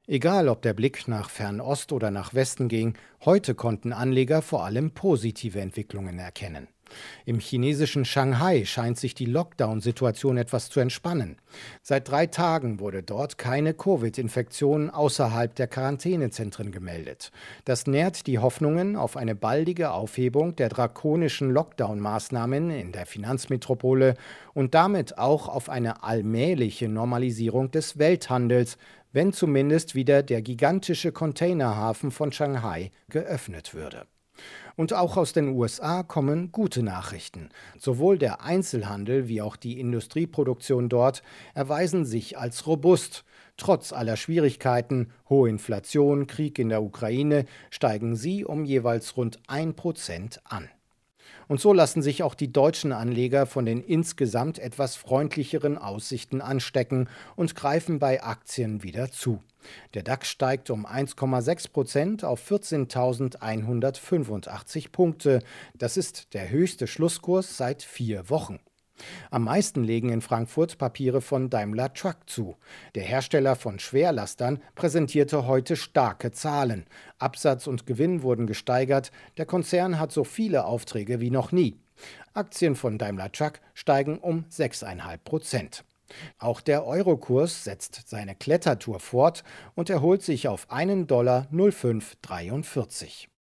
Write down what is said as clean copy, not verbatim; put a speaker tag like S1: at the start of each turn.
S1: Egal, ob der Blick nach Fernost oder nach Westen ging, heute konnten Anleger vor allem positive Entwicklungen erkennen. Im chinesischen Shanghai scheint sich die Lockdown-Situation etwas zu entspannen. Seit 3 Tagen wurde dort keine Covid-Infektion außerhalb der Quarantänezentren gemeldet. Das nährt die Hoffnungen auf eine baldige Aufhebung der drakonischen Lockdown-Maßnahmen in der Finanzmetropole und damit auch auf eine allmähliche Normalisierung des Welthandels, wenn zumindest wieder der gigantische Containerhafen von Shanghai geöffnet würde. Und auch aus den USA kommen gute Nachrichten. Sowohl der Einzelhandel wie auch die Industrieproduktion dort erweisen sich als robust. Trotz aller Schwierigkeiten, hohe Inflation, Krieg in der Ukraine, steigen sie um jeweils rund 1% an. Und so lassen sich auch die deutschen Anleger von den insgesamt etwas freundlicheren Aussichten anstecken und greifen bei Aktien wieder zu. Der DAX steigt um 1,6% auf 14.185 Punkte. Das ist der höchste Schlusskurs seit 4 Wochen. Am meisten legen in Frankfurt Papiere von Daimler Truck zu. Der Hersteller von Schwerlastern präsentierte heute starke Zahlen. Absatz und Gewinn wurden gesteigert. Der Konzern hat so viele Aufträge wie noch nie. Aktien von Daimler Truck steigen um 6,5%. Auch der Eurokurs setzt seine Klettertour fort und erholt sich auf 1,0543 $.